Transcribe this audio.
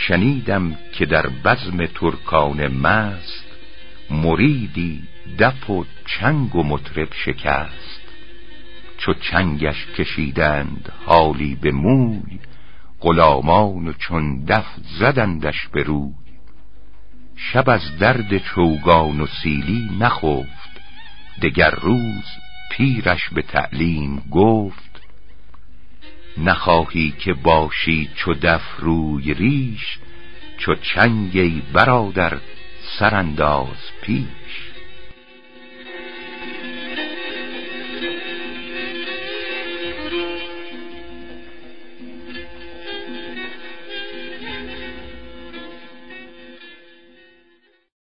شنیدم که در بزم ترکان مست مریدی دف و چنگ و مطرب شکست. چو چنگش کشیدند حالی به موی، غلامان و چون دف زدندش به روی. شب از درد چوگان و سیلی نخفت، دگر روز پیرش به تعلیم گفت. نخواهی که باشی چو دف روی ریش، چو چنگ ای برادر سرانداز پیش.